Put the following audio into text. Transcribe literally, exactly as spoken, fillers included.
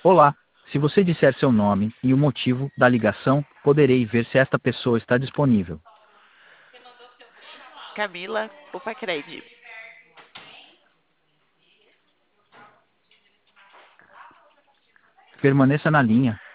Olá, se você disser seu nome e o motivo da ligação, poderei ver se esta pessoa está disponível. Camila Pupacred. Permaneça na linha,